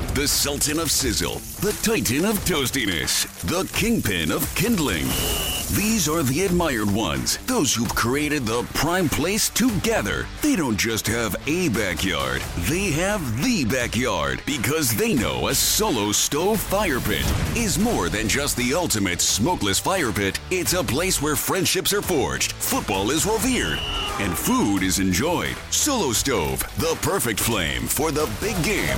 The Sultan of Sizzle, the Titan of Toastiness, the Kingpin of Kindling. These are the admired ones, those who've created the prime place to gather. They don't just have a backyard, they have the backyard, because they know a Solo Stove fire pit is more than just the ultimate smokeless fire pit. It's a place where friendships are forged, football is revered, and food is enjoyed. Solo Stove, the perfect flame for the big game.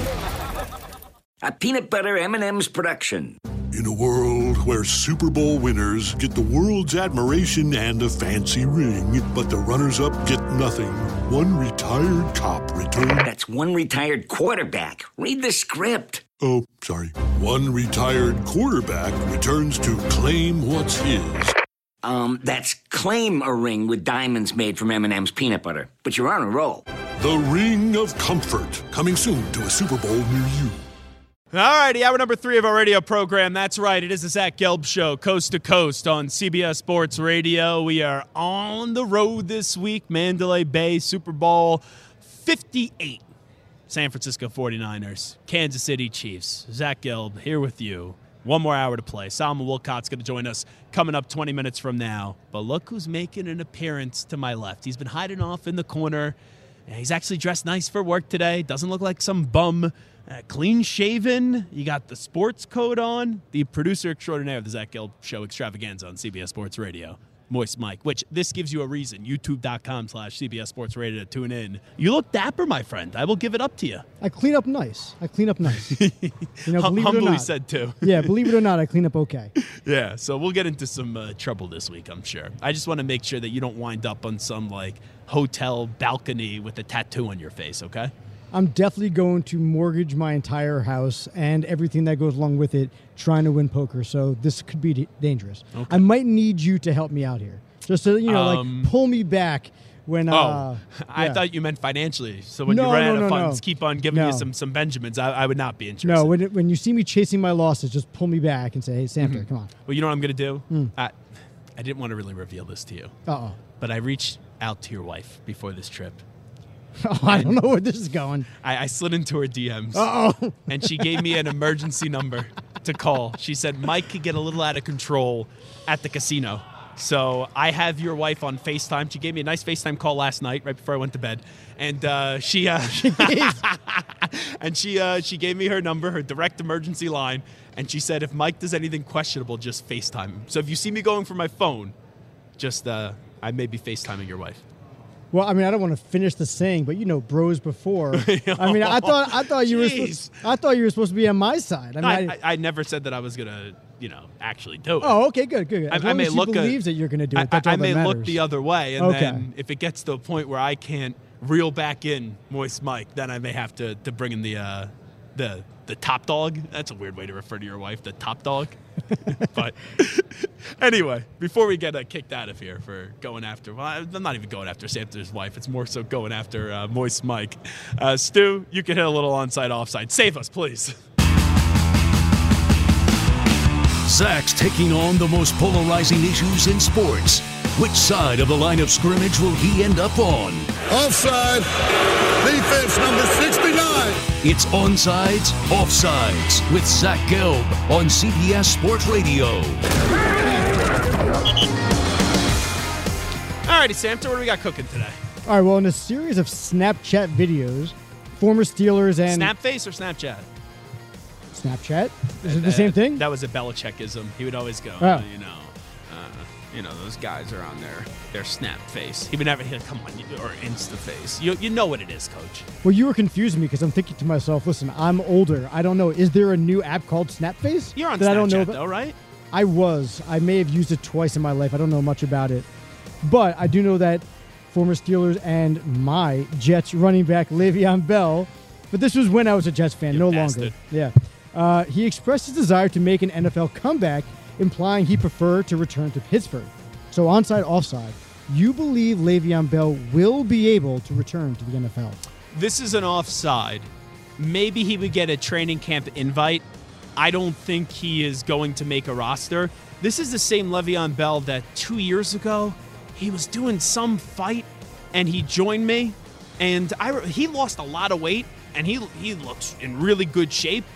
A peanut butter M&M's production. In a world where Super Bowl winners get the world's admiration and a fancy ring, but the runners-up get nothing, one retired cop returns... That's one retired quarterback. Read the script. Oh, sorry. One retired quarterback returns to claim what's his. That's claim a ring with diamonds made from M&M's peanut butter. But you're on a roll. The Ring of Comfort, coming soon to a Super Bowl near you. All righty, hour number 3 of our radio program. That's right, it is the Zach Gelb Show, coast to coast on CBS Sports Radio. We are on the road this week, Mandalay Bay, Super Bowl 58. San Francisco 49ers, Kansas City Chiefs. Zach Gelb here with you. One more hour to play. Solomon Wilcott's going to join us coming up 20 minutes from now. But look who's making an appearance to my left. He's been hiding off in the corner. And he's actually dressed nice for work today. Doesn't look like some bum. Clean shaven. You got the sports coat on. The producer extraordinaire of the Zach Gelb Show extravaganza on CBS Sports Radio, Moist Mike, which this gives you a reason. YouTube.com/CBS Sports Radio to tune in. You look dapper, my friend. I will give it up to you. I clean up nice. Humbly said too. Yeah, believe it or not, I clean up okay. Yeah, so we'll get into some trouble this week, I'm sure. I just want to make sure that you don't wind up on some hotel balcony with a tattoo on your face, okay? I'm definitely going to mortgage my entire house and everything that goes along with it trying to win poker, so this could be dangerous. Okay. I might need you to help me out here. Just to, pull me back when... I thought you meant financially, so when you run out of funds, keep on giving you some Benjamins. I would not be interested. No, when you see me chasing my losses, just pull me back and say, hey, Santa, come on. Well, you know what I'm going to do? I didn't want to really reveal this to you. Uh-oh. But I reached out to your wife before this trip. Oh, I don't know where this is going. I slid into her DMs. Uh-oh. And she gave me an emergency number to call. She said Mike could get a little out of control at the casino. So I have your wife on FaceTime. She gave me a nice FaceTime call last night, right before I went to bed. And she gave me her number, her direct emergency line. And she said, if Mike does anything questionable, just FaceTime him. So if you see me going for my phone, just I may be FaceTiming your wife. Well, I mean, I don't want to finish the saying, but bros before. I mean, I thought you were supposed to be on my side. I never said that I was gonna, actually do it. Oh, okay, good. As long as she believes that you're gonna do it, that's all that matters. I may look the other way, and then if it gets to a point where I can't reel back in Moist Mike, then I may have to bring in the top dog. That's a weird way to refer to your wife, the top dog. But anyway, before we get kicked out of here for going after, I'm not even going after Santa's wife. It's more so going after Moist Mike. Stu, you can hit a little onside, offside. Save us, please. Zach's taking on the most polarizing issues in sports. Which side of the line of scrimmage will he end up on? Offside. Defense number 69. It's Onsides, Offsides with Zach Gelb on CBS Sports Radio. All righty, Sam, what do we got cooking today? All right, well, in a series of Snapchat videos, former Steelers and... Snapface or Snapchat? Snapchat? Is it the same thing? That was a Belichickism. He would always go, those guys are on their snap face. He would never hit, come on, or Insta face. You know what it is, Coach. Well, you were confusing me because I'm thinking to myself, listen, I'm older. I don't know. Is there a new app called Snapface? You're on Snapchat, I don't know though, right? I was. I may have used it twice in my life. I don't know much about it. But I do know that former Steelers and my Jets running back, Le'Veon Bell, but this was when I was a Jets fan, no longer. Yeah. He expressed his desire to make an NFL comeback, implying he preferred to return to Pittsburgh. So onside, offside, you believe Le'Veon Bell will be able to return to the NFL? This is an offside. Maybe he would get a training camp invite. I don't think he is going to make a roster. This is the same Le'Veon Bell that 2 years ago, he was doing some fight, and he joined me, and he lost a lot of weight, and he looks in really good shape.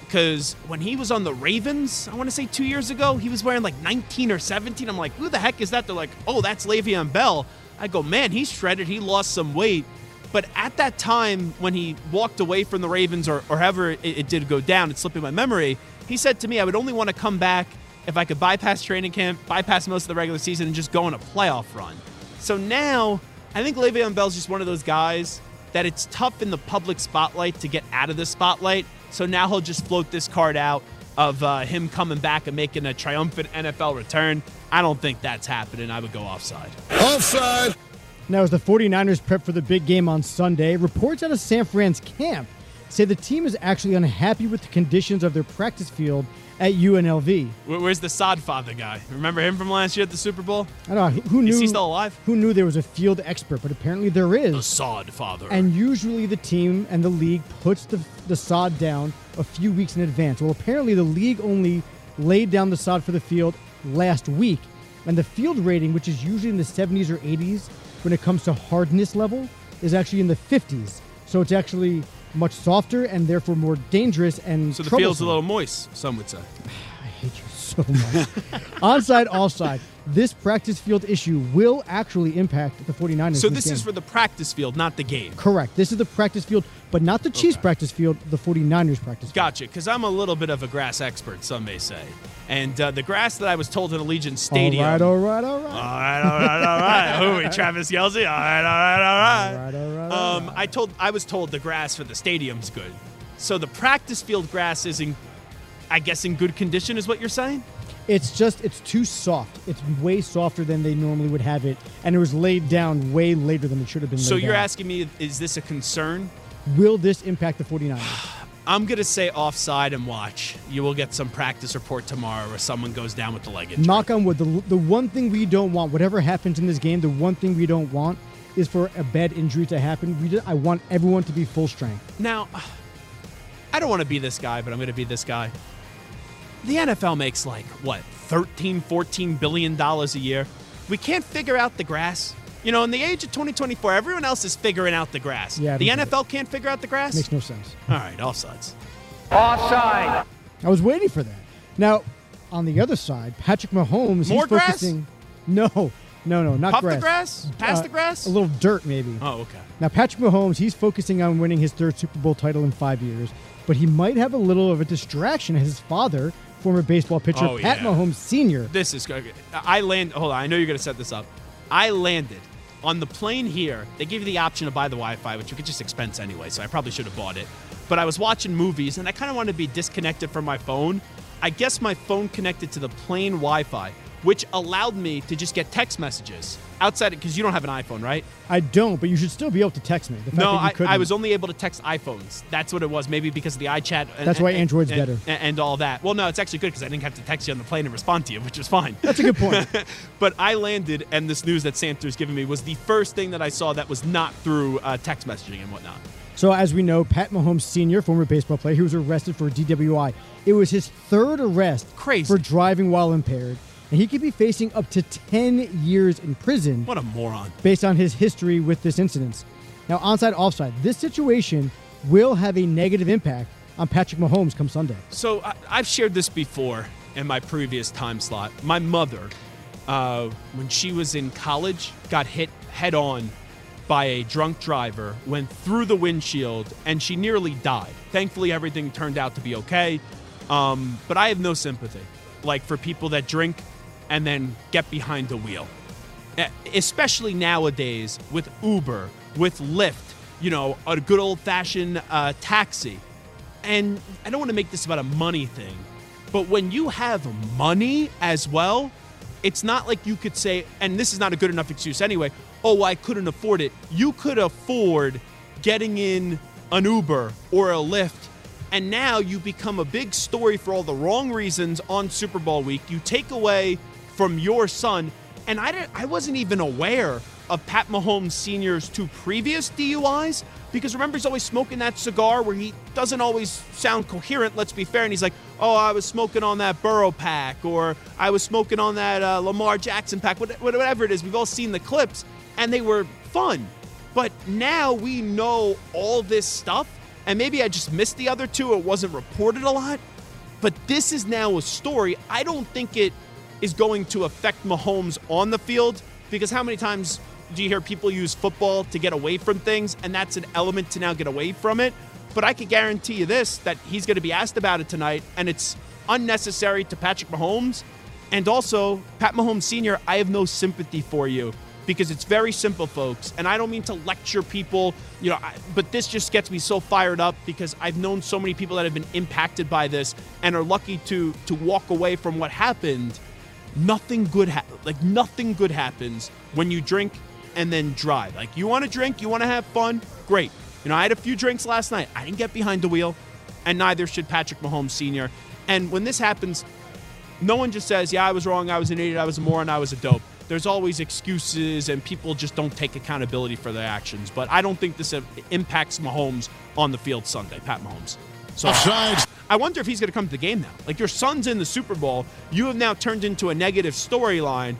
Because when he was on the Ravens, I want to say 2 years ago, he was wearing like 19 or 17. I'm like, who the heck is that? They're like, oh, that's Le'Veon Bell. I go, man, he's shredded. He lost some weight. But at that time, when he walked away from the Ravens or however it did go down, it's slipping my memory, he said to me, I would only want to come back if I could bypass training camp, bypass most of the regular season, and just go on a playoff run. So now, I think Le'Veon Bell's just one of those guys that it's tough in the public spotlight to get out of the spotlight. So now he'll just float this card out of him coming back and making a triumphant NFL return. I don't think that's happening. I would go offside. Offside. Now, as the 49ers prep for the big game on Sunday, reports out of San Fran's camp say the team is actually unhappy with the conditions of their practice field at UNLV. Where's the Sodfather guy? Remember him from last year at the Super Bowl? I don't know. Who knew? Is he still alive? Who knew there was a field expert, but apparently there is. The Sodfather. And usually the team and the league puts the sod down a few weeks in advance. Well, apparently the league only laid down the sod for the field last week. And the field rating, which is usually in the 70s or 80s when it comes to hardness level, is actually in the 50s. So it's actually much softer and therefore more dangerous and so the troublesome. field's a little moist, some would say. I hate you so much. Onside, offside. This practice field issue will actually impact the 49ers. So this is for the practice field, not the game. Correct. This is the practice field, but not the Chiefs practice field, the 49ers practice field. Gotcha, because I'm a little bit of a grass expert, some may say. And the grass that I was told in Allegiant Stadium. All right. All right. Who are we, Travis Kelce? All right. I was told the grass for the stadium's good. So the practice field grass is in good condition, is what you're saying? It's too soft. It's way softer than they normally would have it, and it was laid down way later than it should have been laid So you're down. asking me, is this a concern? Will this impact the 49ers? I'm going to say offside and watch. You will get some practice report tomorrow where someone goes down with the leg injury. Knock on wood. The one thing we don't want, whatever happens in this game, the one thing we don't want is for a bad injury to happen. I want everyone to be full strength. Now, I don't want to be this guy, but I'm going to be this guy. The NFL makes like, what, $13, $14 billion a year? We can't figure out the grass. You know, in the age of 2024, everyone else is figuring out the grass. Yeah, the NFL can't figure out the grass? Makes no sense. All right, offsides. Offside. I was waiting for that. Now, on the other side, Patrick Mahomes. More he's grass? focusing. No, not Puff grass. the grass? Pass the grass? A little dirt, maybe. Oh, okay. Now, Patrick Mahomes, he's focusing on winning his third Super Bowl title in 5 years, but he might have a little of a distraction as his father, former baseball pitcher Pat Mahomes Sr. This is good. Hold on, I know you're going to set this up. I landed on the plane here. They give you the option to buy the Wi-Fi, which you could just expense anyway, so I probably should have bought it. But I was watching movies, and I kind of wanted to be disconnected from my phone. I guess my phone connected to the plane Wi-Fi, which allowed me to just get text messages outside, because you don't have an iPhone, right? I don't, but you should still be able to text me. The fact No, that you couldn't. I was only able to text iPhones. That's what it was, maybe because of the iChat. That's why Android's better. And all that. Well, no, it's actually good because I didn't have to text you on the plane and respond to you, which was fine. That's a good point. But I landed, and this news that Santa's given me was the first thing that I saw that was not through text messaging and whatnot. So, as we know, Pat Mahomes Sr., former baseball player, he was arrested for DWI. It was his third arrest for driving while impaired. And he could be facing up to 10 years in prison. What a moron. Based on his history with this incident. Now, onside, offside. This situation will have a negative impact on Patrick Mahomes come Sunday. So, I've shared this before in my previous time slot. My mother, when she was in college, got hit head on by a drunk driver, went through the windshield, and she nearly died. Thankfully, everything turned out to be okay. But I have no sympathy, like for people that drink and then get behind the wheel. Especially nowadays with Uber, with Lyft, you know, a good old-fashioned taxi. And I don't want to make this about a money thing, but when you have money as well, it's not like you could say, and this is not a good enough excuse anyway, oh, I couldn't afford it. You could afford getting in an Uber or a Lyft, and now you become a big story for all the wrong reasons on Super Bowl week. You take away from your son, and I wasn't even aware of Pat Mahomes Sr.'s 2 previous DUIs, because remember, he's always smoking that cigar where he doesn't always sound coherent, let's be fair, and he's like, oh, I was smoking on that Burrow pack, or I was smoking on that Lamar Jackson pack, whatever it is. We've all seen the clips, and they were fun. But now we know all this stuff, And maybe I just missed the other two. It wasn't reported a lot. But this is now a story. I don't think it is going to affect Mahomes on the field, because how many times do you hear people use football to get away from things, and that's an element to now get away from it? But I can guarantee you this, that he's going to be asked about it tonight, and it's unnecessary to Patrick Mahomes. And also, Pat Mahomes Sr., I have no sympathy for you, because it's very simple, folks. And I don't mean to lecture people, but this just gets me so fired up, because I've known so many people that have been impacted by this and are lucky to walk away from what happened. Nothing good happens when you drink and then drive. Like, you want to drink, you want to have fun, great. I had a few drinks last night. I didn't get behind the wheel, and neither should Patrick Mahomes Sr. And when this happens, no one just says, yeah, I was wrong, I was an idiot, I was a moron, I was a dope. There's always excuses, and people just don't take accountability for their actions. But I don't think this impacts Mahomes on the field Sunday, Pat Mahomes. So I wonder if he's going to come to the game now. Like, your son's in the Super Bowl. You have now turned into a negative storyline.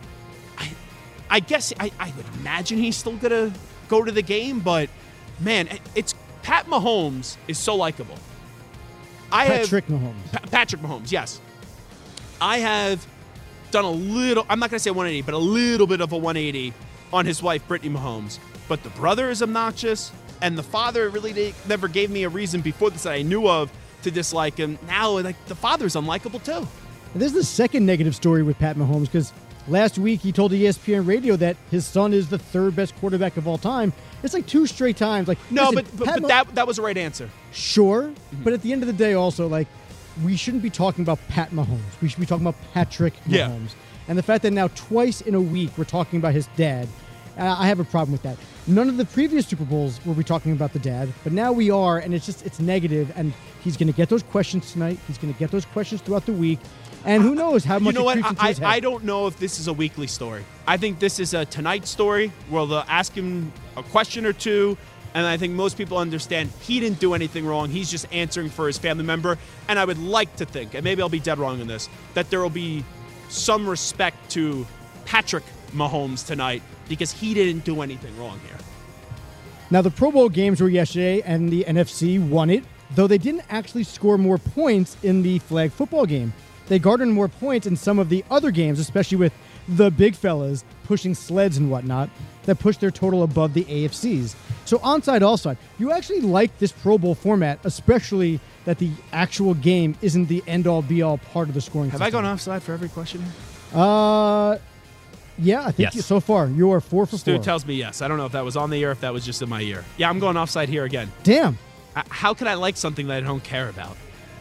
I guess I would imagine he's still going to go to the game, but, man, it's Pat Mahomes is so likable. Patrick Mahomes, yes. I have done a little, I'm not going to say 180, but a little bit of a 180 on his wife, Brittany Mahomes. But the brother is obnoxious, and the father really never gave me a reason before this that I knew of to dislike him. Now, the father's unlikable too. And this is the second negative story with Pat Mahomes, because last week he told ESPN Radio that his son is the third best quarterback of all time. It's like 2 straight times. Like, no, listen, but that was the right answer. Sure, but at the end of the day, also, like, we shouldn't be talking about Pat Mahomes. We should be talking about Patrick Mahomes. Yeah. And the fact that now twice in a week we're talking about his dad, I have a problem with that. None of the previous Super Bowls were we talking about the dad, but now we are, and it's negative, and he's going to get those questions tonight. He's going to get those questions throughout the week, and who knows how much. You know what? I don't know if this is a weekly story. I think this is a tonight story where they'll ask him a question or two, and I think most people understand he didn't do anything wrong. He's just answering for his family member. And I would like to think, and maybe I'll be dead wrong in this, that there will be some respect to Patrick Mahomes tonight, because he didn't do anything wrong here. Now, the Pro Bowl games were yesterday, and the NFC won it, though they didn't actually score more points in the flag football game. They garnered more points in some of the other games, especially with the big fellas pushing sleds and whatnot, that pushed their total above the AFC's. So onside, offside, you actually like this Pro Bowl format, especially that the actual game isn't the end-all, be-all part of the scoring system. Have I gone offside for every question here? Yeah, I think yes. So far, you are 4 for 4. Stu tells me yes. I don't know if that was on the ear, if that was just in my ear. Yeah, I'm going offside here again. Damn. How can I like something that I don't care about?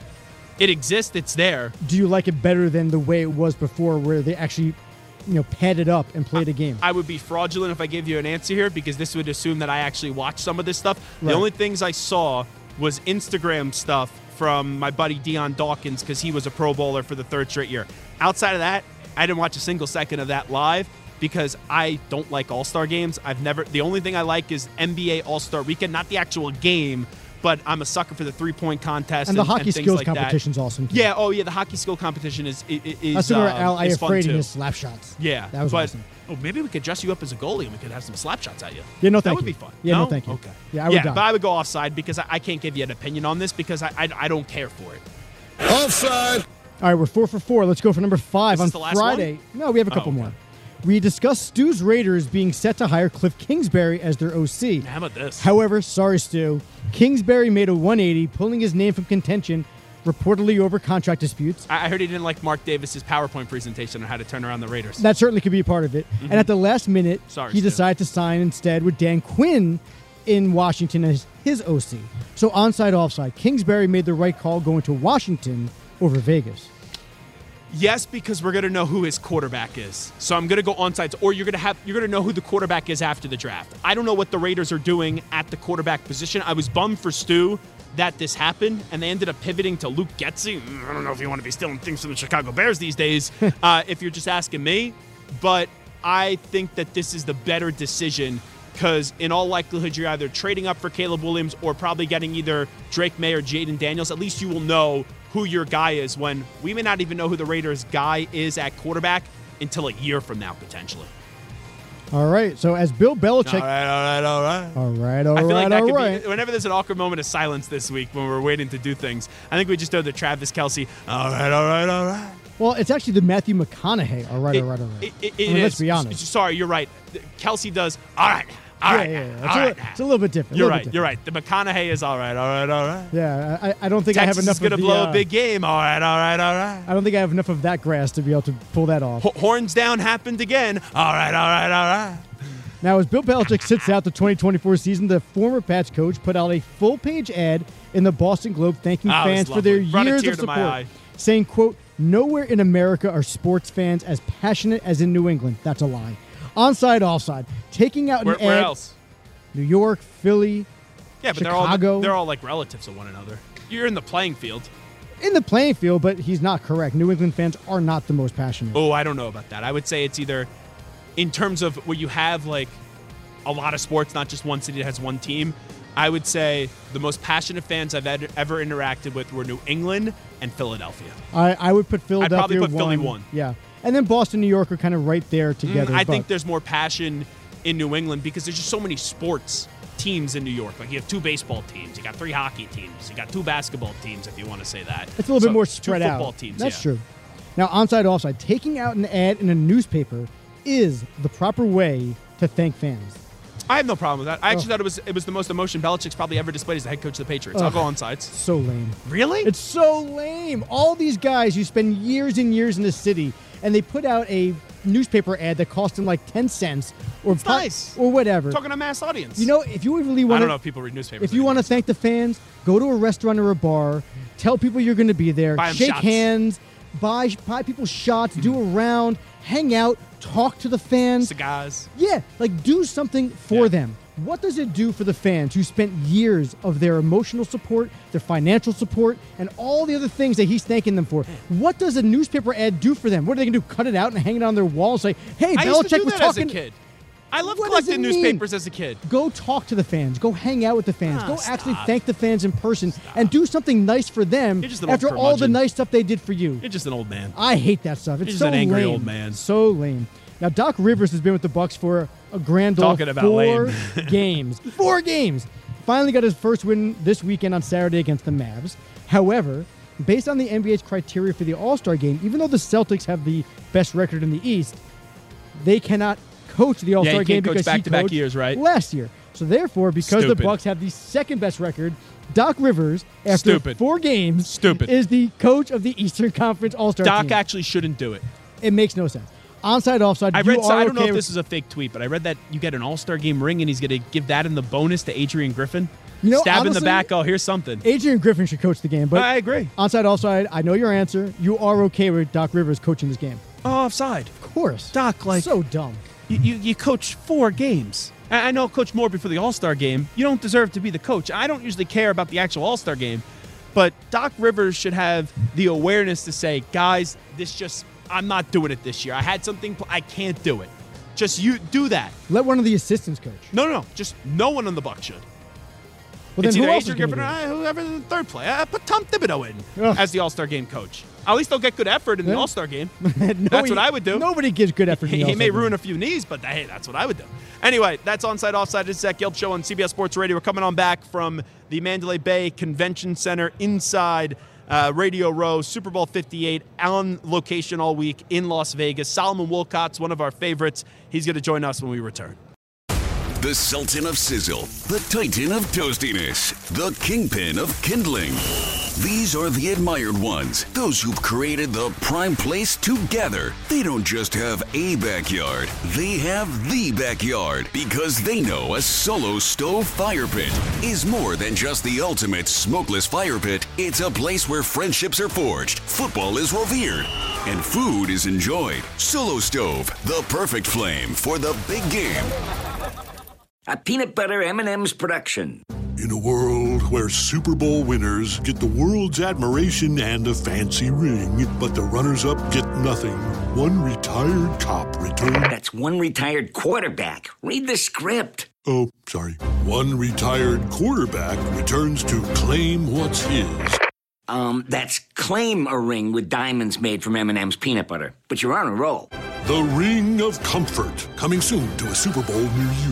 It exists. It's there. Do you like it better than the way it was before, where they actually, padded up and played a game? I would be fraudulent if I gave you an answer here, because this would assume that I actually watched some of this stuff. Right. The only things I saw was Instagram stuff from my buddy Deion Dawkins, because he was a Pro Bowler for the 3rd straight year. Outside of that, I didn't watch a single second of that live, because I don't like All-Star games. The only thing I like is NBA All-Star Weekend, not the actual game, but I'm a sucker for the 3-point contest and the hockey and things skills like competition's awesome too. Yeah, the hockey skill competition is That's where Al fun too. his slap shots. Yeah, that was awesome. Oh, maybe we could dress you up as a goalie and we could have some slap shots at you. Yeah, no, that thank would you. be fun. Yeah, no, thank you. Okay. Yeah, I would. But I would go offside, because I can't give you an opinion on this, because I don't care for it. Offside. All right, we're 4 for 4. Let's go for number 5 on the last Friday. one? No, we have a couple more. We discussed Stu's Raiders being set to hire Cliff Kingsbury as their OC. How about this? However, sorry, Stu, Kingsbury made a 180, pulling his name from contention, reportedly over contract disputes. I heard he didn't like Mark Davis's PowerPoint presentation on how to turn around the Raiders. That certainly could be a part of it. Mm-hmm. And at the last minute, he decided to sign instead with Dan Quinn in Washington as his OC. So onside, offside, Kingsbury made the right call going to Washington over Vegas. Yes, because we're going to know who his quarterback is. So I'm going to go onsides, or you're going to know who the quarterback is after the draft. I don't know what the Raiders are doing at the quarterback position. I was bummed for Stu that this happened, and they ended up pivoting to Luke Getsy. I don't know if you want to be stealing things from the Chicago Bears these days, if you're just asking me. But I think that this is the better decision, because in all likelihood, you're either trading up for Caleb Williams or probably getting either Drake May or Jaden Daniels. At least you will know who your guy is, when we may not even know who the Raiders' guy is at quarterback until a year from now, potentially. All right. So as Bill Belichick. All right. I feel like that all could right. be, whenever there's an awkward moment of silence this week when we're waiting to do things, I think we just do the Travis Kelce, all right. Well, it's actually the Matthew McConaughey. All right. Let's be honest. Sorry, you're right. Kelce does, all right. It's a little bit different. You're right. The McConaughey is all right. Yeah, I don't think Texas I have enough is going to blow a big game. All right. I don't think I have enough of that grass to be able to pull that off. Horns down happened again. All right. Now, as Bill Belichick sits out the 2024 season, the former Pats coach put out a full-page ad in the Boston Globe thanking fans for their years of support, saying, quote, "Nowhere in America are sports fans as passionate as in New England." That's a lie. Onside, offside. Taking out an ad. Where else? New York, Philly, yeah, but Chicago. They're all like relatives of one another. You're in the playing field. In the playing field, but he's not correct. New England fans are not the most passionate. Oh, I don't know about that. I would say it's either in terms of where you have like a lot of sports, not just one city that has one team. I would say the most passionate fans I've ever interacted with were New England and Philadelphia. I would put Philadelphia. I'd probably put Philly one. Yeah. And then Boston, New York are kind of right there together. I think there's more passion in New England because there's just so many sports teams in New York. Like you have 2 baseball teams, you got 3 hockey teams, you got 2 basketball teams, if you want to say that. It's a little bit more spread 2 out. football teams. That's true. Now, onside, offside, taking out an ad in a newspaper is the proper way to thank fans. I have no problem with that. I actually thought it was the most emotion Belichick's probably ever displayed as the head coach of the Patriots. I'll go on sides. So lame. Really? It's so lame. All these guys who spend years and years in the city, and they put out a newspaper ad that cost them like 10 cents or nice. Or whatever. Talking to a mass audience. You know, if you really want I don't know if people read newspapers. If you want to thank the fans, go to a restaurant or a bar, tell people you're going to be there, shake hands, buy people shots, do a round, hang out, talk to the fans. Cigars. Yeah, like do something for them. What does it do for the fans who spent years of their emotional support, their financial support, and all the other things that he's thanking them for? What does a newspaper ad do for them? What are they going to do, cut it out and hang it on their wall and say, hey, Belichick used to do was that talking... as a kid. I love What collecting does it mean? newspapers as a kid. Go talk to the fans. Go hang out with the fans. Go stop. actually thank the fans in person and do something nice for them You're just an old after all the curmudgeon. nice stuff they did for you. You're just an old man. I hate that stuff. It's just so an angry lame. old man. So lame. Now, Doc Rivers has been with the Bucs for a grand old Talking about 4 lame. games. 4 games. Finally got his first win this weekend on Saturday against the Mavs. However, based on the NBA's criteria for the All-Star game, even though the Celtics have the best record in the East, they cannot coach the All-Star game coach because back-to-back he coached years, right? last year. So therefore, because Stupid. the Bucs have the second best record, Doc Rivers, after Stupid. 4 games, Stupid. is the coach of the Eastern Conference All-Star Doc team. actually shouldn't do it. It makes no sense. Onside, offside. I don't know okay if this is a fake tweet, but I read that you get an All-Star game ring and he's going to give that in the bonus to Adrian Griffin. You know, Stab in honestly, the back. Oh, here's something. Adrian Griffin should coach the game, but I agree. Onside, offside. I know your answer. You are okay with Doc Rivers coaching this game? Oh, offside. Of course. Doc, like so dumb. You coach 4 games. I know Coach Moore before the All-Star game. You don't deserve to be the coach. I don't usually care about the actual All-Star game, but Doc Rivers should have the awareness to say, guys, I'm not doing it this year. I had something, I can't do it. Just you do that. Let one of the assistants coach. No. Just no one on the Bucs should. Well, It's then either who else is Adrian gonna Griffin do or whoever in the third play. Put Tom Thibodeau in Ugh. as the All-Star game coach. At least they'll get good effort in the Yeah. All-Star game. it? That's what I would do. Nobody gives good effort. He may ruin a few knees, but hey, that's what I would do. Anyway, that's Onside Offside. It's Zach Gelb Show on CBS Sports Radio. We're coming on back from the Mandalay Bay Convention Center inside Radio Row, Super Bowl 58 on location all week in Las Vegas. Solomon Wolcott's one of our favorites. He's going to join us when we return. The Sultan of Sizzle, the Titan of Toastiness, the Kingpin of Kindling. These are the admired ones, those who've created the prime place to gather. They don't just have a backyard, they have the backyard, because they know a Solo Stove fire pit is more than just the ultimate smokeless fire pit. It's a place where friendships are forged, football is revered, and food is enjoyed. Solo Stove, the perfect flame for the big game. A peanut butter M&M's production. In a world where Super Bowl winners get the world's admiration and a fancy ring, but the runners-up get nothing, one retired cop returned... That's one retired quarterback. Read the script. Oh, sorry. One retired quarterback returns to claim what's his. That's claim a ring with diamonds made from M&M's peanut butter. But you're on a roll. The Ring of Comfort, coming soon to a Super Bowl near you.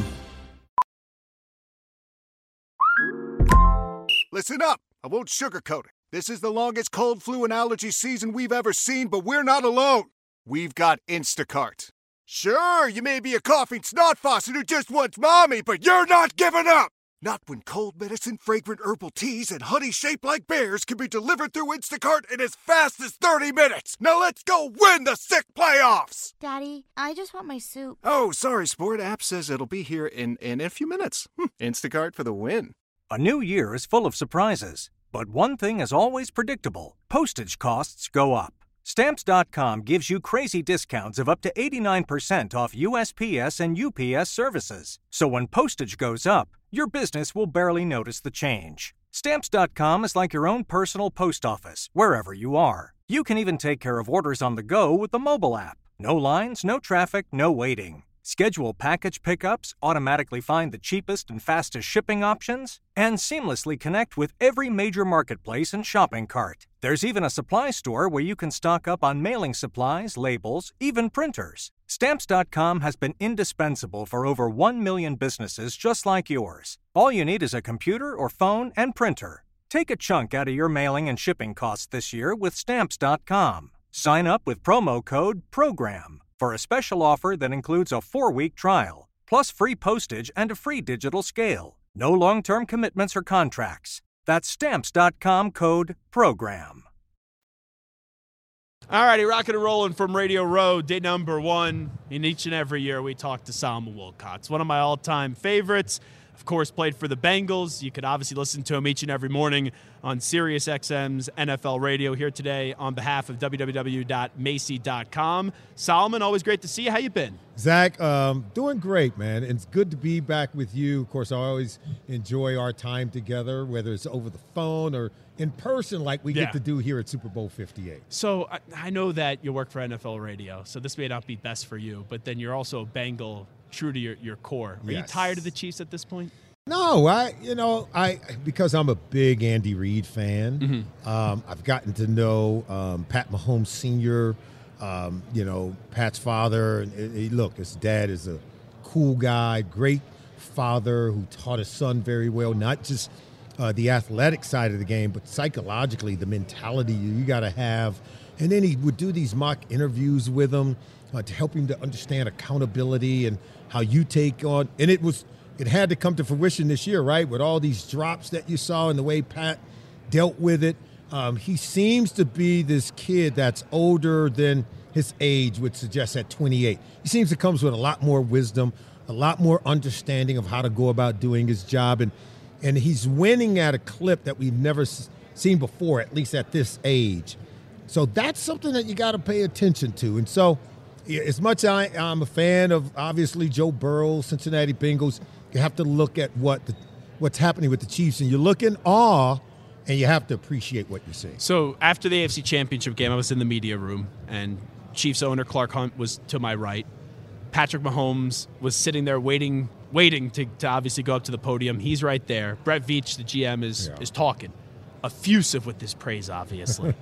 Listen up. I won't sugarcoat it. This is the longest cold, flu, and allergy season we've ever seen, but we're not alone. We've got Instacart. Sure, you may be a coughing snot faucet who just wants mommy, but you're not giving up! Not when cold medicine, fragrant herbal teas, and honey shaped like bears can be delivered through Instacart in as fast as 30 minutes! Now let's go win the sick playoffs! Daddy, I just want my soup. Oh, sorry, Sport. App says it'll be here in a few minutes. Instacart for the win. A new year is full of surprises, but one thing is always predictable. Postage costs go up. Stamps.com gives you crazy discounts of up to 89% off USPS and UPS services. So when postage goes up, your business will barely notice the change. Stamps.com is like your own personal post office, wherever you are. You can even take care of orders on the go with the mobile app. No lines, no traffic, no waiting. Schedule package pickups, automatically find the cheapest and fastest shipping options, and seamlessly connect with every major marketplace and shopping cart. There's even a supply store where you can stock up on mailing supplies, labels, even printers. Stamps.com has been indispensable for over 1 million businesses just like yours. All you need is a computer or phone and printer. Take a chunk out of your mailing and shipping costs this year with Stamps.com. Sign up with promo code PROGRAM for a special offer that includes a 4-week trial, plus free postage and a free digital scale. No long-term commitments or contracts. That's Stamps.com code PROGRAM. All righty, rocking and rolling from Radio Row, day number 1. In each and every year, we talk to Solomon Wilcots, one of my all-time favorites. Of course, played for the Bengals. You could obviously listen to him each and every morning on SiriusXM's NFL Radio. Here today on behalf of www.macy.com. Solomon, always great to see you. How you been? Zach, doing great, man. It's good to be back with you. Of course, I always enjoy our time together, whether it's over the phone or in person like we get to do here at Super Bowl 58. So I know that you work for NFL Radio, so this may not be best for you, but then you're also a Bengal, true to your core. Are you tired of the Chiefs at this point? No, because I'm a big Andy Reid fan. I've gotten to know Pat Mahomes Sr., Pat's father. And look, his dad is a cool guy, great father who taught his son very well, not just the athletic side of the game, but psychologically, the mentality you got to have. And then he would do these mock interviews with him to help him to understand accountability and how you take on. And it had to come to fruition this year, right, with all these drops that you saw and the way Pat dealt with it. He seems to be this kid that's older than his age would suggest at 28. He seems to come with a lot more wisdom, a lot more understanding of how to go about doing his job. And he's winning at a clip that we've never seen before, at least at this age. So that's something that you got to pay attention to. And so as much as I'm a fan of, obviously, Joe Burrow, Cincinnati Bengals, you have to look at what's happening with the Chiefs, and you look in awe, and you have to appreciate what you're seeing. So after the AFC Championship game, I was in the media room, and Chiefs owner Clark Hunt was to my right. Patrick Mahomes was sitting there waiting to obviously go up to the podium. He's right there. Brett Veach, the GM, is talking. Effusive with this praise, obviously.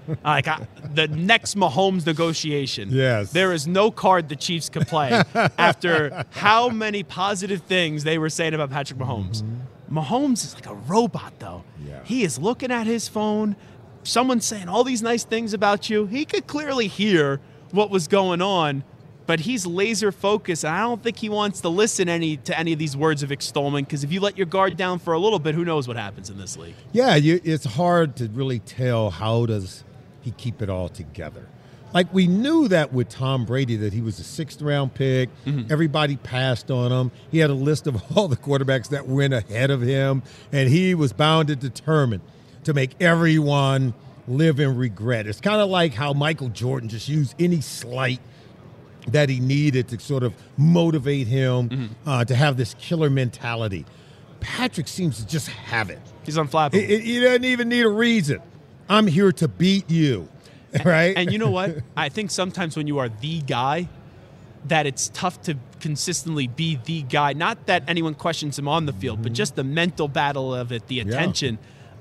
The next Mahomes negotiation. Yes. There is no card the Chiefs could play after how many positive things they were saying about Patrick Mahomes. Mahomes is like a robot, though. Yeah. He is looking at his phone. Someone's saying all these nice things about you. He could clearly hear what was going on, but he's laser focused, and I don't think he wants to listen to any of these words of extolment, because if you let your guard down for a little bit, who knows what happens in this league. Yeah, it's hard to really tell how does he keep it all together. Like, we knew that with Tom Brady, that he was a 6th-round pick. Everybody passed on him. He had a list of all the quarterbacks that went ahead of him, and he was bound and determined to make everyone live in regret. It's kind of like how Michael Jordan just used any slight that he needed to sort of motivate him to have this killer mentality. Patrick seems to just have it. He's unflappable. He doesn't even need a reason. I'm here to beat you, right? And you know what? I think sometimes when you are the guy, that it's tough to consistently be the guy. Not that anyone questions him on the field, but just the mental battle of it, the attention.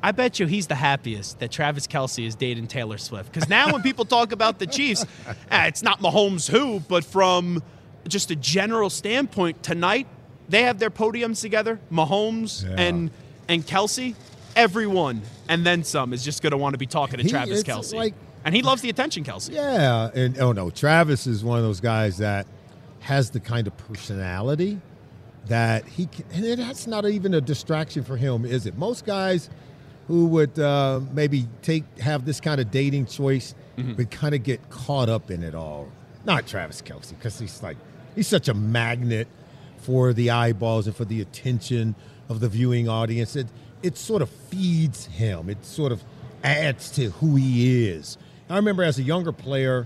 I bet you he's the happiest that Travis Kelce is dating Taylor Swift. Because now when people talk about the Chiefs, it's not Mahomes who, but from just a general standpoint, tonight they have their podiums together, Mahomes and Kelce. Everyone, and then some, is just going to want to be talking to Travis Kelce. And he loves the attention, Kelce. Yeah, and Travis is one of those guys that has the kind of personality that he can, and that's not even a distraction for him, is it? Most guys who would maybe have this kind of dating choice would kind of get caught up in it all. Not Travis Kelce, because he's such a magnet for the eyeballs and for the attention of the viewing audience. It sort of feeds him. It sort of adds to who he is. I remember as a younger player,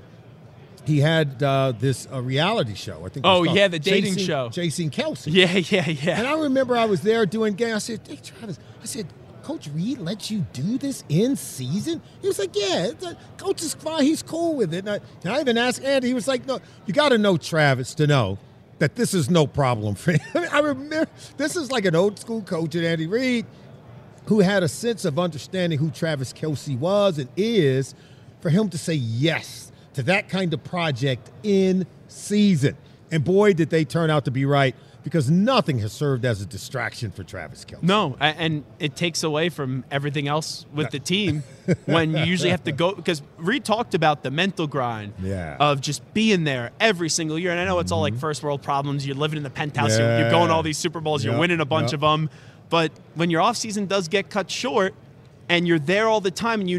he had this reality show. I think. The dating show, Chasing Kelce. Yeah. And I remember I was there doing game. I said, "Hey, Travis," I said, "Coach Reed lets you do this in season?" He was like, "Yeah, Coach is fine. He's cool with it." And I even asked Andy. He was like, "No, you got to know Travis to know that this is no problem for him." I remember this is like an old school coach at Andy Reid, who had a sense of understanding who Travis Kelce was and is, for him to say yes to that kind of project in season. And boy, did they turn out to be right, because nothing has served as a distraction for Travis Kelce. No, and it takes away from everything else with the team when you usually have to go, because Reed talked about the mental grind of just being there every single year. And I know it's all like first world problems. You're living in the penthouse. You're going to all these Super Bowls. You're winning a bunch of them. But when your offseason does get cut short and you're there all the time, and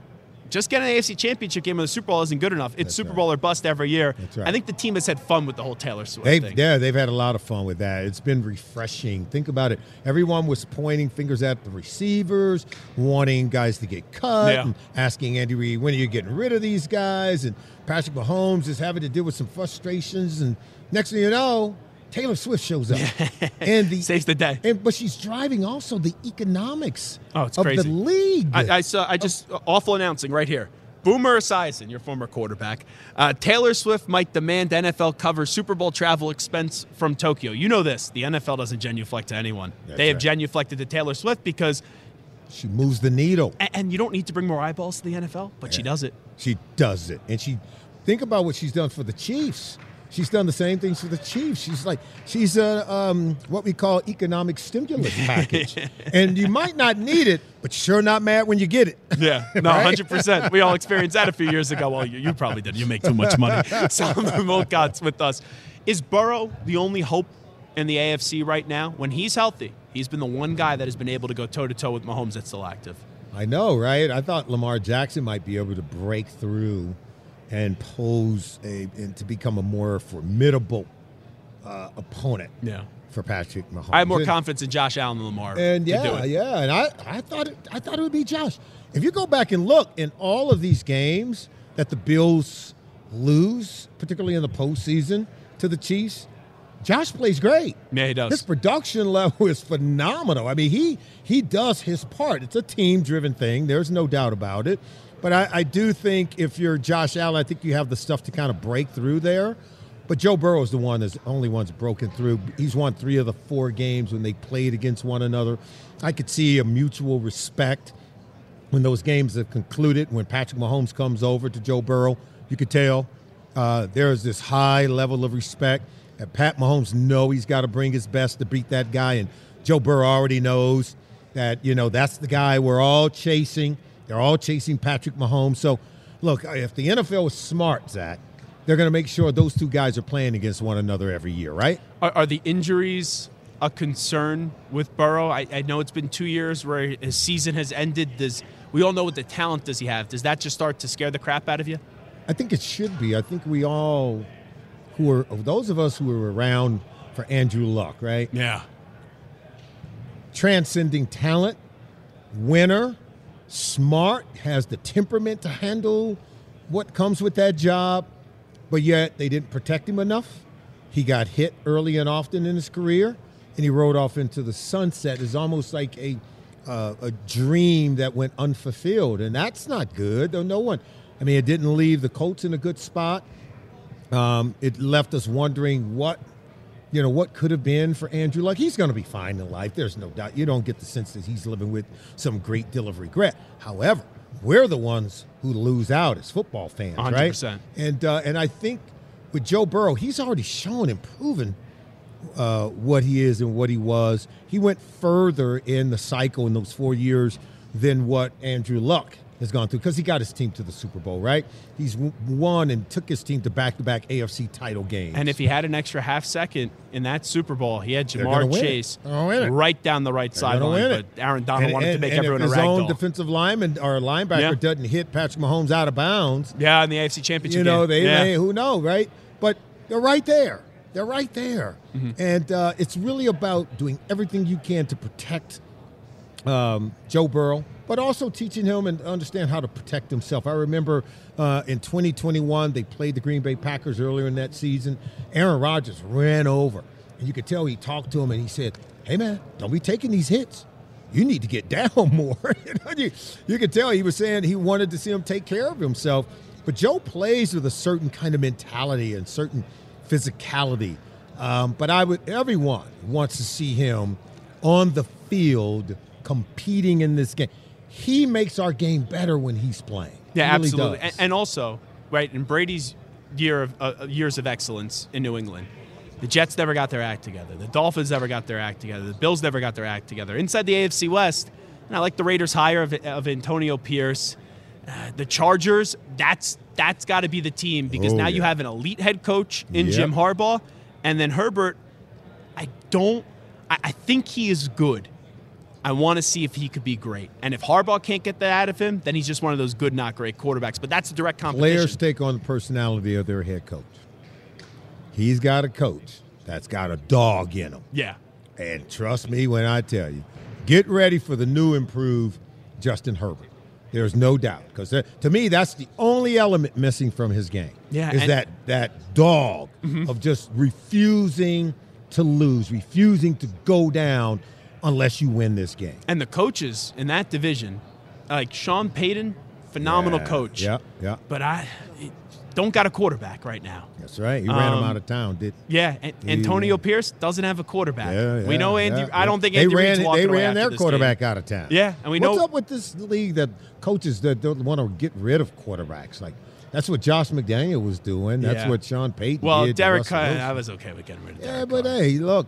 just getting an AFC Championship game or the Super Bowl isn't good enough. It's Super Bowl or bust every year. That's right. I think the team has had fun with the whole Taylor Swift thing. Yeah, they've had a lot of fun with that. It's been refreshing. Think about it. Everyone was pointing fingers at the receivers, wanting guys to get cut, and asking Andy Reid, when are you getting rid of these guys? And Patrick Mahomes is having to deal with some frustrations. And next thing you know, Taylor Swift shows up and saves the day. But she's driving also the economics of crazy. the league. I just awful announcing right here. Boomer Esiason, your former quarterback. Taylor Swift might demand NFL cover Super Bowl travel expense from Tokyo. You know this. The NFL doesn't genuflect to anyone. They have genuflected to Taylor Swift because she moves the needle. And you don't need to bring more eyeballs to the NFL, but she does it. She does it. And think about what she's done for the Chiefs. She's done the same things for the Chiefs. She's a what we call economic stimulus package. And you might not need it, but you're sure not mad when you get it. Yeah, no, 100%. We all experienced that a few years ago. Well, you probably did. You make too much money. Solomon Wilcott's with us. Is Burrow the only hope in the AFC right now? When he's healthy, he's been the one guy that has been able to go toe-to-toe with Mahomes that's still active. I know, right? I thought Lamar Jackson might be able to break through and pose and to become a more formidable opponent for Patrick Mahomes. I have more confidence in Josh Allen than Lamar. And and I thought it would be Josh. If you go back and look in all of these games that the Bills lose, particularly in the postseason to the Chiefs, Josh plays great. Yeah, he does. His production level is phenomenal. I mean, he does his part. It's a team-driven thing. There's no doubt about it. But I do think if you're Josh Allen, I think you have the stuff to kind of break through there. But Joe Burrow is the only one's broken through. He's won 3 of the 4 games when they played against one another. I could see a mutual respect when those games have concluded. When Patrick Mahomes comes over to Joe Burrow, you could tell there's this high level of respect. And Pat Mahomes knows he's got to bring his best to beat that guy. And Joe Burrow already knows that, that's the guy we're all chasing. They're all chasing Patrick Mahomes. So, look, if the NFL is smart, Zach, they're going to make sure those 2 guys are playing against one another every year, right? Are the injuries a concern with Burrow? I know it's been 2 years where his season has ended. We all know what the talent does he have. Does that just start to scare the crap out of you? I think it should be. I think we all those of us who were around for Andrew Luck, right? Yeah. Transcending talent, winner, smart, has the temperament to handle what comes with that job, but yet they didn't protect him enough. He got hit early and often in his career, and he rode off into the sunset. It's almost like a dream that went unfulfilled, and that's not good. It didn't leave the Colts in a good spot. It left us wondering what what could have been for Andrew Luck. He's going to be fine in life. There's no doubt. You don't get the sense that he's living with some great deal of regret. However, we're the ones who lose out as football fans, 100%. right? And I think with Joe Burrow, he's already shown and proven what he is and what he was. He went further in the cycle in those 4 years than what Andrew Luck has gone through because he got his team to the Super Bowl, right? He's won and took his team to back-to-back AFC title games. And if he had an extra half second in that Super Bowl, he had Jamar Chase right down the right sideline. But Aaron Donald wanted to make everyone a ragdoll. If his own defensive lineman or linebacker doesn't hit Patrick Mahomes out of bounds. Yeah, in the AFC Championship game. They may, who knows, right? But they're right there. They're right there. Mm-hmm. And it's really about doing everything you can to protect Joe Burrow, but also teaching him and understand how to protect himself. I remember in 2021, they played the Green Bay Packers earlier in that season. Aaron Rodgers ran over, and you could tell he talked to him, and he said, "Hey, man, don't be taking these hits. You need to get down more." You could tell he was saying he wanted to see him take care of himself. But Joe plays with a certain kind of mentality and certain physicality. But everyone wants to see him on the field competing in this game. He makes our game better when he's playing. Yeah, really absolutely. Does. And also, right, in Brady's years of excellence in New England, the Jets never got their act together. The Dolphins never got their act together. The Bills never got their act together. Inside the AFC West, and I like the Raiders' hire of Antonio Pierce. The Chargers, that's got to be the team because now you have an elite head coach in Jim Harbaugh. And then Herbert, I think he is good. I want to see if he could be great. And if Harbaugh can't get that out of him, then he's just one of those good, not great quarterbacks. But that's a direct competition. Players take on the personality of their head coach. He's got a coach that's got a dog in him. Yeah. And trust me when I tell you, get ready for the new improved Justin Herbert. There's no doubt. Because to me, that's the only element missing from his game. Yeah, is that dog of just refusing to lose, refusing to go down unless you win this game. And the coaches in that division, like Sean Payton, phenomenal coach. Yeah. But I don't got a quarterback right now. That's right. He ran him out of town, didn't he? Yeah, Antonio Pierce doesn't have a quarterback. Yeah, we know Andy. I don't think Andy Reid's walking away ran their this quarterback game. out of town. Yeah, and we know what's up with this league that coaches that don't want to get rid of quarterbacks. Like that's what Josh McDaniel was doing. That's what Sean Payton did. Well, Derek Carr, I was okay with getting rid of Derek but Carr. hey, look,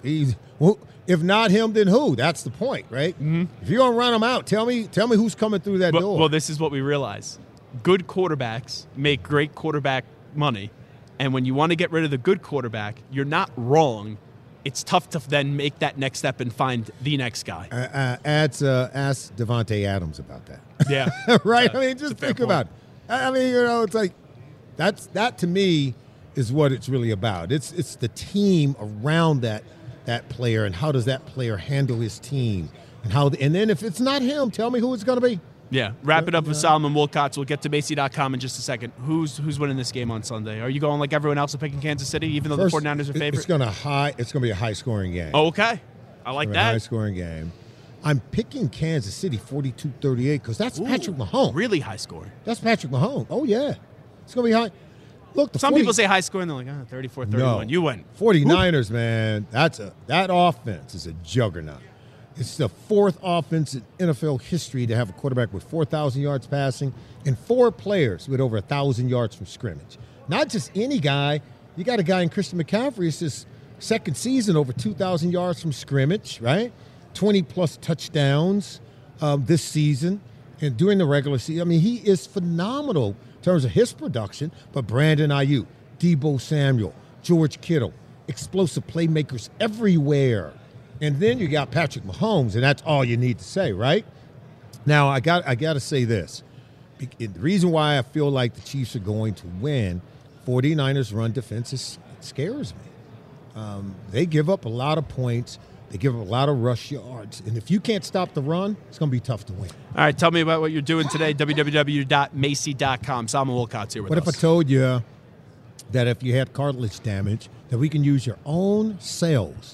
if not him, then who? That's the point, right? Mm-hmm. If you're gonna run him out, tell me who's coming through that door. Well, this is what we realize: good quarterbacks make great quarterback money, and when you want to get rid of the good quarterback, you're not wrong. It's tough to then make that next step and find the next guy. Ask Devontae Adams about that. Yeah, right. I mean, just think about it. I mean, it's like that to me is what it's really about. It's the team around that player and how does that player handle his team and then if it's not him, tell me who it's going to be. Yeah, wrap it up with Solomon Wilcots. We'll get to Macy.com in just a second. Who's winning this game on Sunday? Are you going like everyone else and picking Kansas City, even though the 49ers are favorite? It's going to be a high-scoring game. Oh, okay. I like that. High-scoring game. I'm picking Kansas City 42-38 because that's Patrick Mahomes. Really high-scoring. That's Patrick Mahomes. Oh, yeah. It's going to be high. Look, some people say high-scoring, they're like, 34-31. No. You win. 49ers, man, that offense is a juggernaut. It's the fourth offense in NFL history to have a quarterback with 4,000 yards passing and 4 players with over 1,000 yards from scrimmage. Not just any guy. You got a guy in Christian McCaffrey. It's his second season over 2,000 yards from scrimmage, right? 20-plus touchdowns this season and during the regular season. I mean, he is phenomenal in terms of his production. But Brandon Ayuk, Deebo Samuel, George Kittle, explosive playmakers everywhere. And then you got Patrick Mahomes, and that's all you need to say, right? Now, I got to say this. The reason why I feel like the Chiefs are going to win, 49ers run defense scares me. They give up a lot of points. They give up a lot of rush yards. And if you can't stop the run, it's going to be tough to win. All right, tell me about what you're doing today, www.macy.com. Solomon Wilcots here with us. What if I told you that if you had cartilage damage, that we can use your own cells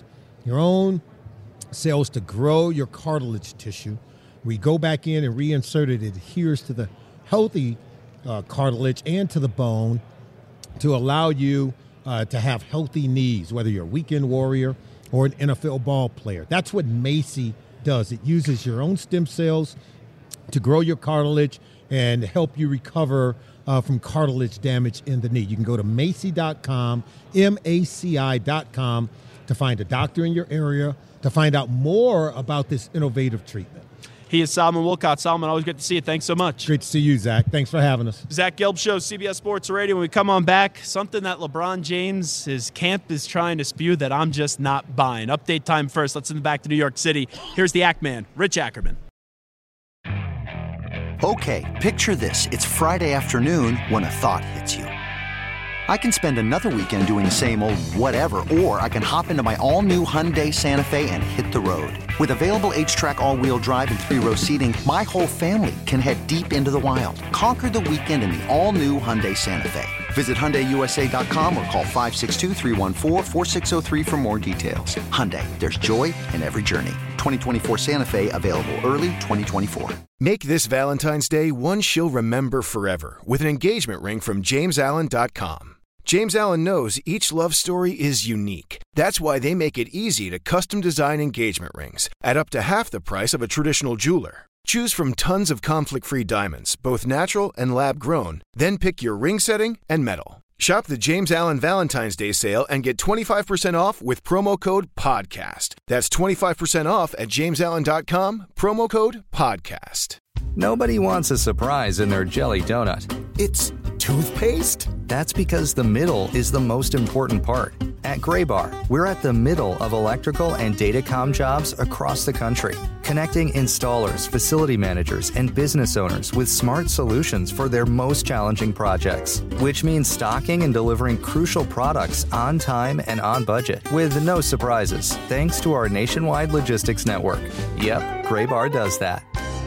to grow your cartilage tissue. We go back in and reinsert it. It adheres to the healthy cartilage and to the bone to allow you to have healthy knees, whether you're a weekend warrior or an NFL ball player. That's what MACI does. It uses your own stem cells to grow your cartilage and help you recover from cartilage damage in the knee. You can go to MACI.com, MACI.com, to find a doctor in your area to find out more about this innovative treatment. He is Solomon Wilcott. Solomon, always good to see you. Thanks so much. Great to see you, Zach. Thanks for having us. Zach Gelb Show, CBS Sports Radio. When we come on back, something that LeBron James, his camp is trying to spew that I'm just not buying. Update time first. Let's send it back to New York City. Here's the Act Man, Rich Ackerman. Okay, picture this. It's Friday afternoon when a thought hits you. I can spend another weekend doing the same old whatever, or I can hop into my all-new Hyundai Santa Fe and hit the road. With available H-Track all-wheel drive and 3-row seating, my whole family can head deep into the wild. Conquer the weekend in the all-new Hyundai Santa Fe. Visit HyundaiUSA.com or call 562-314-4603 for more details. Hyundai, there's joy in every journey. 2024 Santa Fe, available early 2024. Make this Valentine's Day one she'll remember forever with an engagement ring from JamesAllen.com. James Allen knows each love story is unique. That's why they make it easy to custom design engagement rings at up to half the price of a traditional jeweler. Choose from tons of conflict-free diamonds, both natural and lab-grown, then pick your ring setting and metal. Shop the James Allen Valentine's Day sale and get 25% off with promo code PODCAST. That's 25% off at JamesAllen.com, promo code PODCAST. Nobody wants a surprise in their jelly donut. It's toothpaste? That's because the middle is the most important part. At Graybar, we're at the middle of electrical and datacom jobs across the country, connecting installers, facility managers, and business owners with smart solutions for their most challenging projects, which means stocking and delivering crucial products on time and on budget with no surprises, thanks to our nationwide logistics network. Yep, Graybar does that.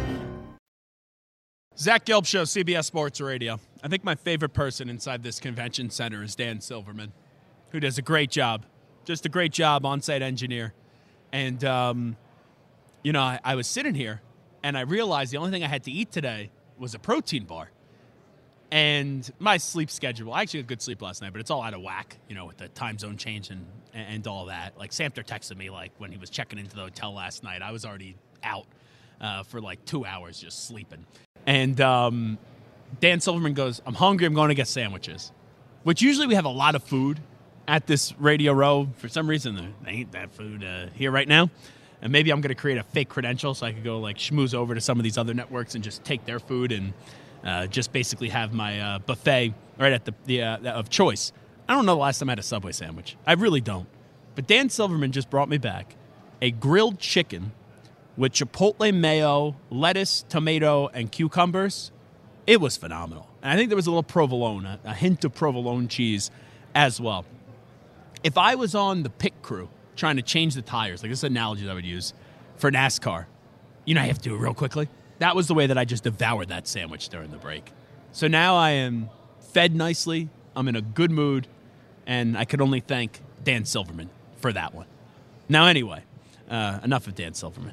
Zach Gelb Show, CBS Sports Radio. I think my favorite person inside this convention center is Dan Silverman, who does a great job, just a great job, on-site engineer. And, I was sitting here, and I realized the only thing I had to eat today was a protein bar. And my sleep schedule, I actually had good sleep last night, but it's all out of whack, with the time zone change and all that. Like, Samter texted me, when he was checking into the hotel last night. I was already out for 2 hours just sleeping. And Dan Silverman goes, I'm hungry, I'm going to get sandwiches. Which usually we have a lot of food at this Radio Row. For some reason, there ain't that food here right now. And maybe I'm going to create a fake credential so I could go schmooze over to some of these other networks and just take their food and just basically have my buffet right at the of choice. I don't know the last time I had a Subway sandwich. I really don't. But Dan Silverman just brought me back a grilled chicken with chipotle mayo, lettuce, tomato, and cucumbers. It was phenomenal. And I think there was a little provolone, a hint of provolone cheese as well. If I was on the pit crew trying to change the tires, this is an analogy that I would use for NASCAR, I have to do it real quickly. That was the way that I just devoured that sandwich during the break. So now I am fed nicely, I'm in a good mood, and I could only thank Dan Silverman for that one. Now anyway, enough of Dan Silverman.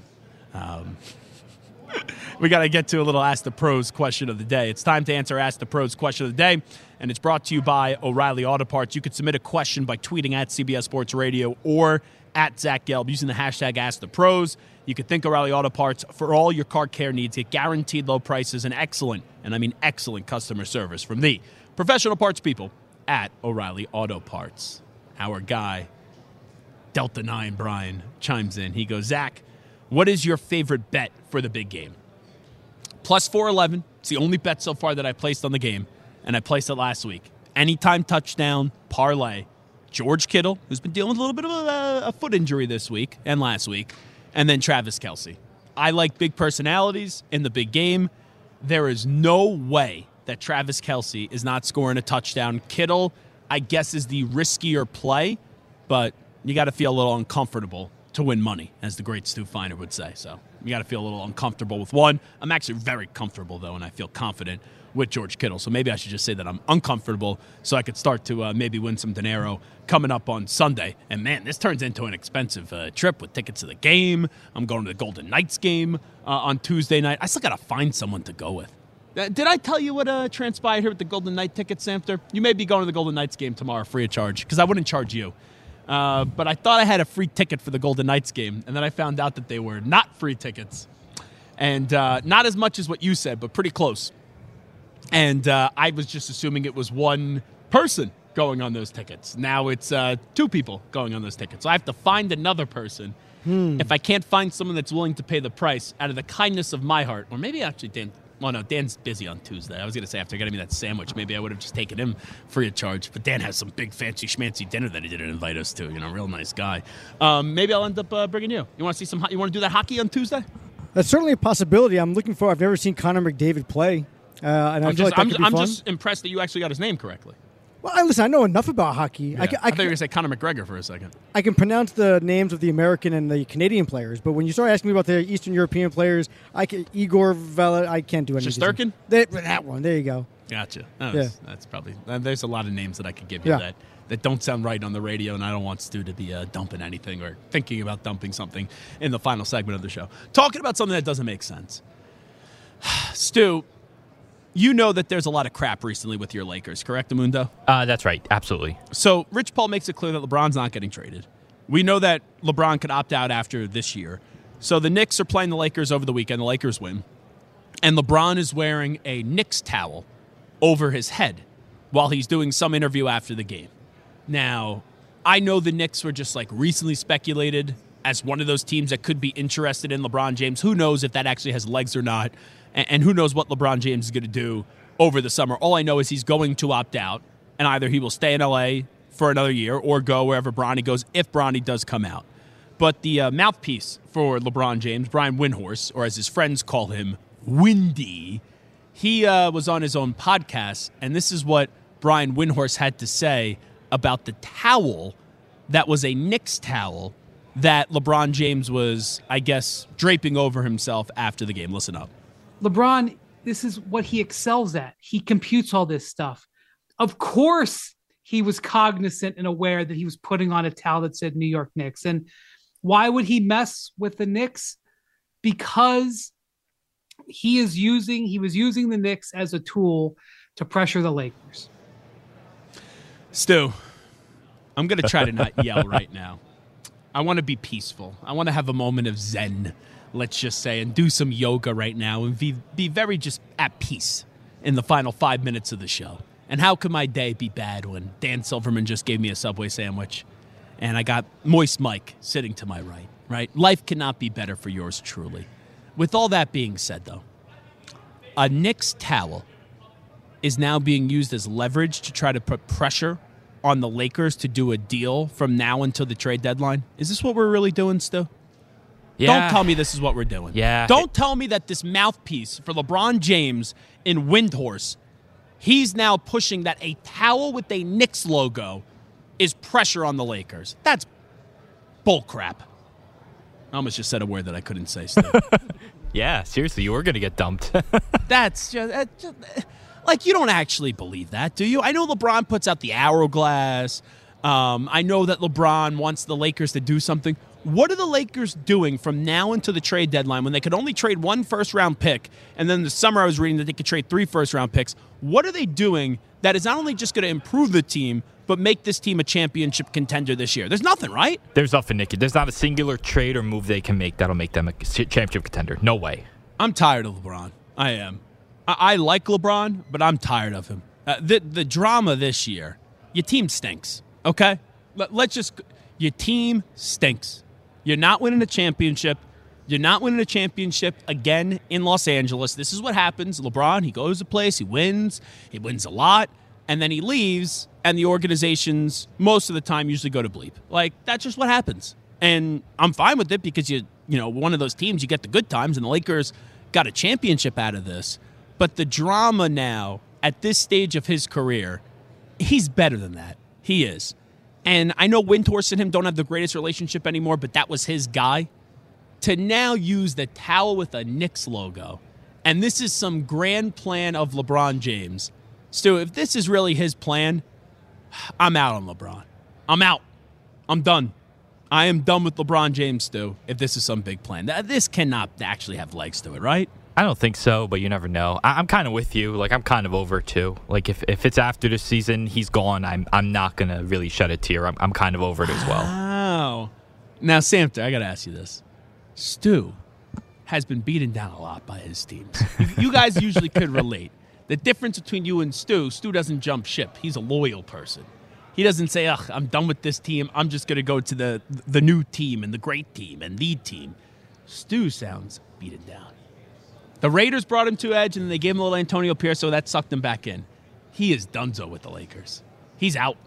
We got to get to a little Ask the Pros question of the day. It's time to answer Ask the Pros question of the day, and it's brought to you by O'Reilly Auto Parts. You could submit a question by tweeting at CBS Sports Radio or at Zach Gelb using the hashtag Ask the Pros. You could thank O'Reilly Auto Parts for all your car care needs. Get guaranteed low prices and excellent, and I mean excellent customer service from the professional parts people at O'Reilly Auto Parts. Our guy, Delta 9 Brian, chimes in. He goes, Zach, what is your favorite bet for the big game? Plus 411. It's the only bet so far that I placed on the game, and I placed it last week. Anytime touchdown, parlay. George Kittle, who's been dealing with a little bit of a foot injury this week and last week, and then Travis Kelce. I like big personalities in the big game. There is no way that Travis Kelce is not scoring a touchdown. Kittle, I guess, is the riskier play, but you got to feel a little uncomfortable to win money, as the great Stu Feiner would say. So you got to feel a little uncomfortable with one. I'm actually very comfortable, though, and I feel confident with George Kittle. So maybe I should just say that I'm uncomfortable so I could start to maybe win some dinero coming up on Sunday. And, man, this turns into an expensive trip with tickets to the game. I'm going to the Golden Knights game on Tuesday night. I still got to find someone to go with. Did I tell you what transpired here with the Golden Knight tickets, Samter? You may be going to the Golden Knights game tomorrow free of charge, because I wouldn't charge you. But I thought I had a free ticket for the Golden Knights game, and then I found out that they were not free tickets. And not as much as what you said, but pretty close. And I was just assuming it was one person going on those tickets. Now it's 2 people going on those tickets. So I have to find another person. If I can't find someone that's willing to pay the price out of the kindness of my heart, or maybe actually Dan. Well, no, Dan's busy on Tuesday. I was going to say after getting me that sandwich, maybe I would have just taken him free of charge. But Dan has some big fancy schmancy dinner that he didn't invite us to. Real nice guy. Maybe I'll end up bringing you. You want to see you want to do that hockey on Tuesday? That's certainly a possibility. I'm looking for. I've never seen Connor McDavid play, and I feel like that could be fun. I'm just impressed that you actually got his name correctly. Well, listen, I know enough about hockey. Yeah. I thought you were going to say Conor McGregor for a second. I can pronounce the names of the American and the Canadian players, but when you start asking me about the Eastern European players, Igor Vela, I can't do anything. Shesterkin? That one. There you go. Gotcha. Yeah. That's probably. There's a lot of names that I could give you that don't sound right on the radio, and I don't want Stu to be dumping anything or thinking about dumping something in the final segment of the show. Talking about something that doesn't make sense. Stu, you know that there's a lot of crap recently with your Lakers, correct, Amundo? That's right. Absolutely. So Rich Paul makes it clear that LeBron's not getting traded. We know that LeBron could opt out after this year. So the Knicks are playing the Lakers over the weekend. The Lakers win. And LeBron is wearing a Knicks towel over his head while he's doing some interview after the game. Now, I know the Knicks were just recently speculated as one of those teams that could be interested in LeBron James. Who knows if that actually has legs or not? And who knows what LeBron James is going to do over the summer. All I know is he's going to opt out, and either he will stay in L.A. for another year or go wherever Bronny goes if Bronny does come out. But the mouthpiece for LeBron James, Brian Windhorst, or as his friends call him, Windy, he was on his own podcast, and this is what Brian Windhorst had to say about the towel that was a Knicks towel that LeBron James was, I guess, draping over himself after the game. Listen up. LeBron, this is what he excels at. He computes all this stuff. Of course, he was cognizant and aware that he was putting on a towel that said New York Knicks. And why would he mess with the Knicks? Because he was using the Knicks as a tool to pressure the Lakers. Stu, I'm going to try to not yell right now. I want to be peaceful. I want to have a moment of zen, let's just say, and do some yoga right now and be very just at peace in the final 5 minutes of the show. And how could my day be bad when Dan Silverman just gave me a Subway sandwich and I got Moist Mike sitting to my right? Life cannot be better for yours truly. With all that being said, though, a Knicks towel is now being used as leverage to try to put pressure on the Lakers to do a deal from now until the trade deadline. Is this what we're really doing, Stu? Yeah. Don't tell me this is what we're doing. Yeah. Don't tell me that this mouthpiece for LeBron James in Windhorst, he's now pushing that a towel with a Knicks logo is pressure on the Lakers. That's bullcrap. I almost just said a word that I couldn't say, Stu. Yeah, seriously, you were going to get dumped. That's just you don't actually believe that, do you? I know LeBron puts out the hourglass. I know that LeBron wants the Lakers to do something. What are the Lakers doing from now until the trade deadline when they could only trade 1 first-round pick, and then this summer I was reading that they could trade 3 first-round picks? What are they doing that is not only just going to improve the team, but make this team a championship contender this year? There's nothing, right? There's nothing, Nicky. There's not a singular trade or move they can make that'll make them a championship contender. No way. I'm tired of LeBron. I am. I like LeBron, but I'm tired of him. The drama this year, your team stinks, okay? Your team stinks. You're not winning a championship. You're not winning a championship again in Los Angeles. This is what happens. LeBron, he goes to place, he wins a lot, and then he leaves, and the organizations most of the time usually go to bleep. That's just what happens. And I'm fine with it because you one of those teams, you get the good times, and the Lakers got a championship out of this. But the drama now, at this stage of his career, he's better than that. He is. And I know Windhorst and him don't have the greatest relationship anymore, but that was his guy. To now use the towel with a Knicks logo, and this is some grand plan of LeBron James. Stu, if this is really his plan, I'm out on LeBron. I'm out. I'm done. I am done with LeBron James, Stu, if this is some big plan. This cannot actually have legs to it, right? I don't think so, but you never know. I'm kind of with you. Like, I'm kind of over it, too. Like, if it's after the season, he's gone, I'm not going to really shed a tear. I'm kind of over it as well. Wow. Now, Samter, I got to ask you this. Stu has been beaten down a lot by his teams. You guys usually could relate. The difference between you and Stu doesn't jump ship. He's a loyal person. He doesn't say, ugh, I'm done with this team. I'm just going to go to the new team and the great team and the team. Stu sounds beaten down. The Raiders brought him to edge, and they gave him a little Antonio Pierce, so that sucked him back in. He is donezo with the Lakers. He's out.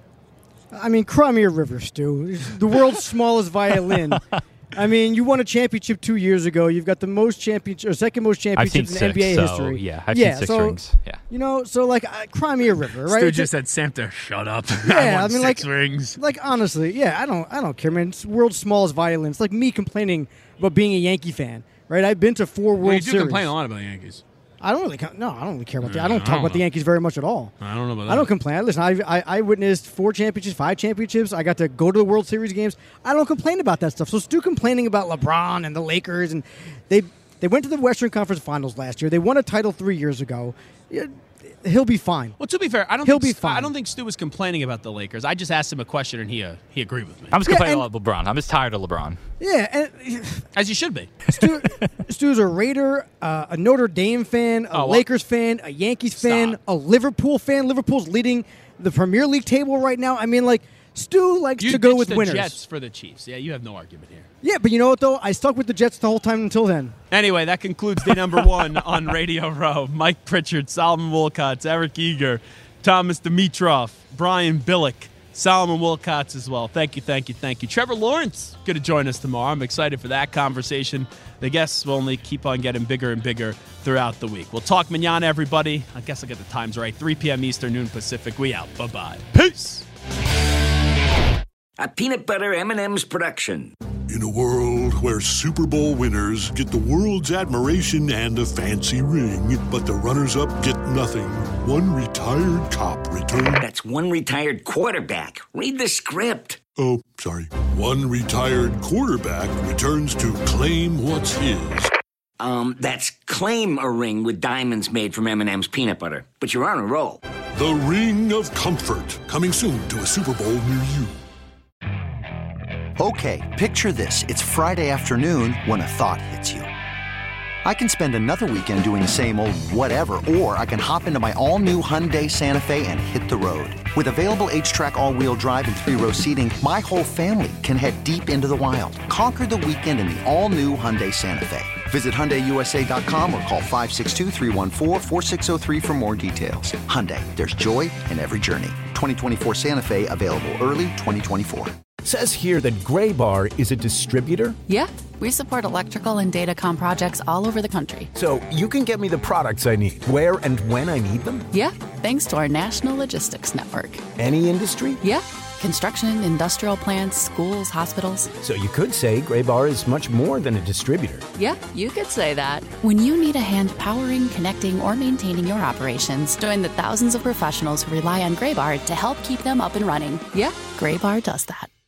I mean, cry me a river, Stu. The world's smallest violin. I mean, you won a championship 2 years ago. You've got the most championship, or second most championships in NBA history. Yeah, I've seen 6 rings. Yeah. You know, so like, cry me a river, right? Stu just said, Samter, shut up. Yeah, I mean, 6 rings. Like, honestly, yeah, I don't care, man. It's the world's smallest violin. It's like me complaining about being a Yankee fan, right? I've been to 4 World Series. You do complain a lot about the Yankees. I don't really care about that. I don't talk about the Yankees very much at all. I don't know about that. I don't complain. Listen, I witnessed 4 championships, 5 championships. I got to go to the World Series games. I don't complain about that stuff. So Stu complaining about LeBron and the Lakers, and they went to the Western Conference Finals last year. They won a title 3 years ago. He'll be fine. Well, to be fair, I don't think Stu was complaining about the Lakers. I just asked him a question, and he agreed with me. I was complaining about LeBron. I'm just tired of LeBron. Yeah, and as you should be. Stu's a Raider, a Notre Dame fan, a Lakers fan, a Yankees fan, a Liverpool fan. Liverpool's leading the Premier League table right now. I mean, like, Stu likes to go with winners. You Jets for the Chiefs. Yeah, you have no argument here. Yeah, but you know what, though? I stuck with the Jets the whole time until then. Anyway, that concludes day number 1 on Radio Row. Mike Pritchard, Solomon Wilcots, Eric Eager, Thomas Dimitrov, Brian Billick, Solomon Wilcots as well. Thank you. Trevor Lawrence going to join us tomorrow. I'm excited for that conversation. The guests will only keep on getting bigger and bigger throughout the week. We'll talk manana, everybody. I guess I get the times right. 3 p.m. Eastern, noon Pacific. We out. Bye-bye. Peace. A Peanut Butter M&M's production. In a world where Super Bowl winners get the world's admiration and a fancy ring, but the runners-up get nothing, one retired cop returned... That's one retired quarterback. Read the script. Oh, sorry. One retired quarterback returns to claim what's his. That's claim a ring with diamonds made from M&M's peanut butter. But you're on a roll. The Ring of Comfort, coming soon to a Super Bowl near you. Okay, picture this. It's Friday afternoon when a thought hits you. I can spend another weekend doing the same old whatever, or I can hop into my all-new Hyundai Santa Fe and hit the road. With available H-Track all-wheel drive and 3-row seating, my whole family can head deep into the wild. Conquer the weekend in the all-new Hyundai Santa Fe. Visit HyundaiUSA.com or call 562-314-4603 for more details. Hyundai, there's joy in every journey. 2024 Santa Fe, available early 2024. Says here that Graybar is a distributor? Yeah, we support electrical and datacom projects all over the country. So you can get me the products I need, where and when I need them? Yeah, thanks to our national logistics network. Any industry? Yeah, construction, industrial plants, schools, hospitals. So you could say Graybar is much more than a distributor. Yeah, you could say that. When you need a hand powering, connecting, or maintaining your operations, join the thousands of professionals who rely on Graybar to help keep them up and running. Yeah, Graybar does that.